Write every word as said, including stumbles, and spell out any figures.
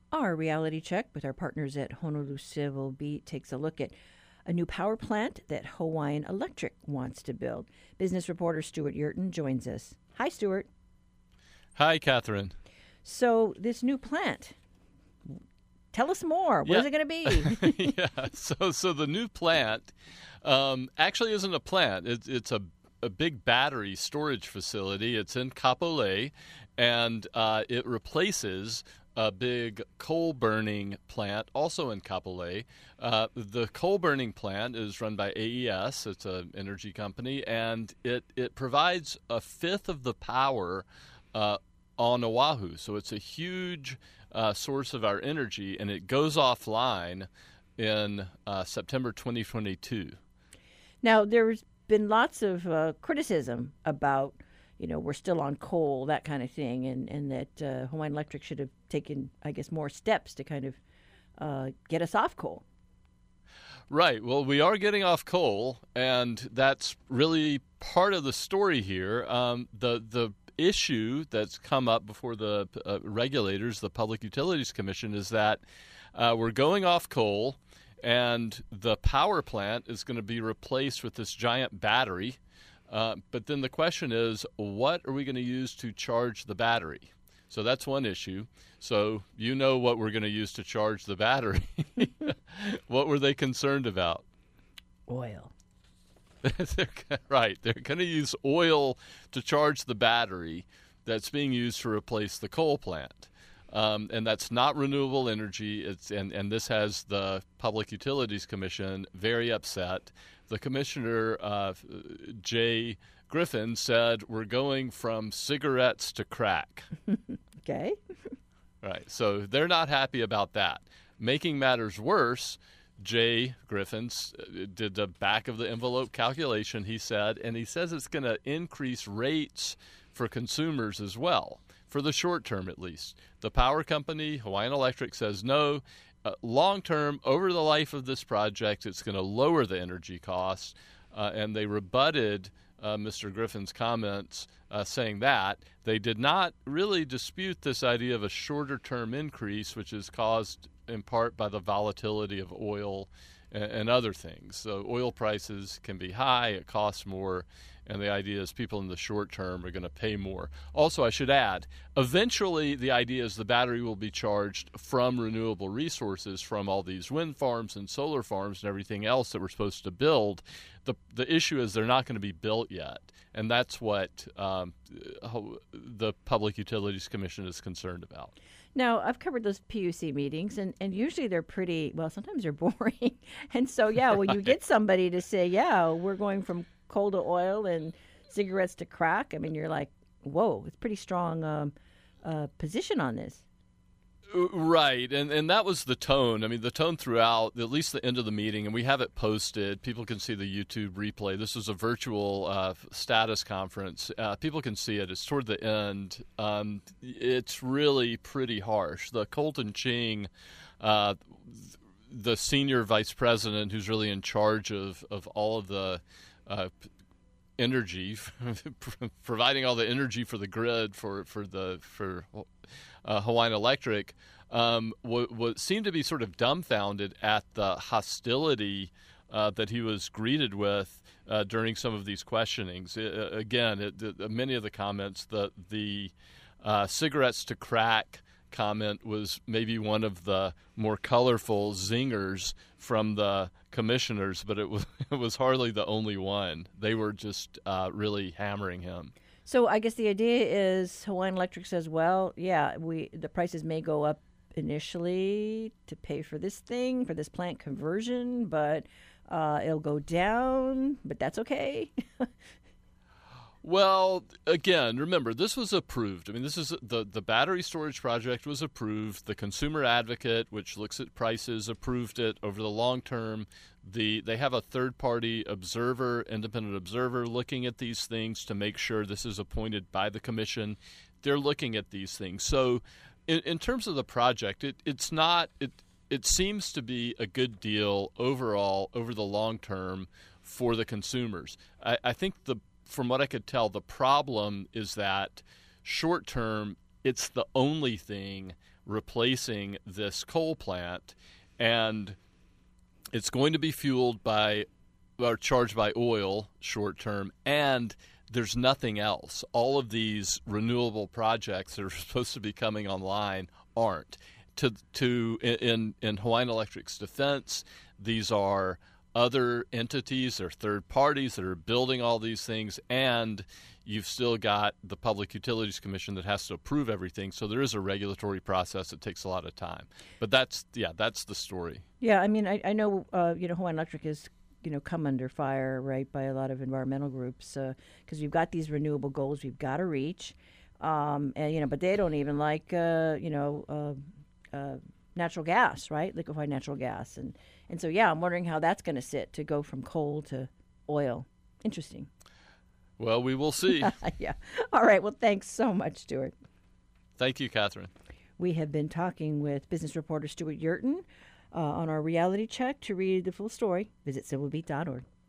Our reality check with our partners at Honolulu Civil Beat takes a look at a new power plant that Hawaiian Electric wants to build. Business reporter Stuart Yurton joins us. Hi, Stuart. Hi, Catherine. So this new plant, tell us more. What yeah. is it going to be? yeah. So, so the new plant um, actually isn't a plant. It, it's a a big battery storage facility. It's in Kapolei, and uh, it replaces a big coal-burning plant also in Kapolei. Uh, the coal-burning plant is run by A E S. It's an energy company, and it, it provides a fifth of the power uh, on Oahu. So it's a huge uh, source of our energy, and it goes offline in uh, September twenty twenty-two. Now, there's been lots of uh, criticism about, you know, we're still on coal, that kind of thing, and, and that uh, Hawaiian Electric should have taken, I guess, more steps to kind of uh, get us off coal. Right. Well, we are getting off coal, and that's really part of the story here. Um, the the issue that's come up before the uh, regulators, the Public Utilities Commission, is that uh, we're going off coal, and the power plant is going to be replaced with this giant battery. Uh, but then the question is, what are we going to use to charge the battery? So that's one issue. So you know what we're going to use to charge the battery. What were they concerned about? Oil. They're, right. They're going to use oil to charge the battery that's being used to replace the coal plant. Um, and that's not renewable energy. It's and, and this has the Public Utilities Commission very upset. The commissioner, uh, Jay Griffin, said we're going from cigarettes to crack. Okay. Right. So they're not happy about that. Making matters worse, Jay Griffin did the back of the envelope calculation, he said, and he says it's going to increase rates for consumers as well. For the short term, at least. The power company, Hawaiian Electric, says no. Uh, long term, over the life of this project, it's going to lower the energy costs. Uh, and they rebutted uh, Mister Griffin's comments uh, saying that. They did not really dispute this idea of a shorter term increase, which is caused in part by the volatility of oil and, and other things. So oil prices can be high, it costs more. And the idea is people in the short term are going to pay more. Also, I should add, eventually the idea is the battery will be charged from renewable resources from all these wind farms and solar farms and everything else that we're supposed to build. The the issue is they're not going to be built yet. And that's what um, the Public Utilities Commission is concerned about. Now, I've covered those P U C meetings, and, and usually they're pretty, well, sometimes they're boring. And so, yeah, when you get somebody to say, yeah, we're going from coal to oil and cigarettes to crack, I mean, you're like, whoa, it's pretty strong um, uh, position on this. Right, and and that was the tone. I mean, the tone throughout, at least the end of the meeting, and we have it posted. People can see the YouTube replay. This was a virtual uh, status conference. Uh, people can see it. It's toward the end. Um, it's really pretty harsh. The Colton Ching, uh, the senior vice president who's really in charge of, of all of the uh, energy, providing all the energy for the grid for, for the for uh, Hawaiian Electric, um, what, what seemed to be sort of dumbfounded at the hostility uh, that he was greeted with uh, during some of these questionings. Uh, again, it, the, many of the comments, the the uh, cigarettes to crack comment was maybe one of the more colorful zingers from the commissioners, but it was it was hardly the only one. They were just uh, really hammering him. So I guess the idea is Hawaiian Electric says, well, yeah, we the prices may go up initially to pay for this thing, for this plant conversion, but uh, it'll go down, but that's okay. Well, again, remember, this was approved. I mean, this is the, the battery storage project was approved. The Consumer Advocate, which looks at prices, approved it over the long term. The They have a third-party observer, independent observer, looking at these things to make sure this is appointed by the commission. They're looking at these things. So in, in terms of the project, it, it's not it, – it seems to be a good deal overall over the long term for the consumers. I, I think the – from what I could tell, the problem is that short term, it's the only thing replacing this coal plant, and it's going to be fueled by or charged by oil short term, and there's nothing else. All of these renewable projects that are supposed to be coming online aren't. To to in in Hawaiian Electric's defense, these are other entities or third parties that are building all these things, and you've still got the Public Utilities Commission that has to approve everything. So there is a regulatory process that takes a lot of time. But that's yeah, that's the story. Yeah, I mean, I, I know uh, you know Hawaiian Electric is you know come under fire, right, by a lot of environmental groups because uh, we've got these renewable goals we've got to reach, um, and you know, but they don't even like uh, you know uh, uh, natural gas, right, liquefied natural gas, and and so yeah, I'm wondering how that's going to sit to go from coal to oil. Interesting. Well, we will see. Yeah. All right. Well, thanks so much, Stuart. Thank you, Catherine. We have been talking with business reporter Stuart Yurton uh, on our reality check. To read the full story, visit civil beat dot org.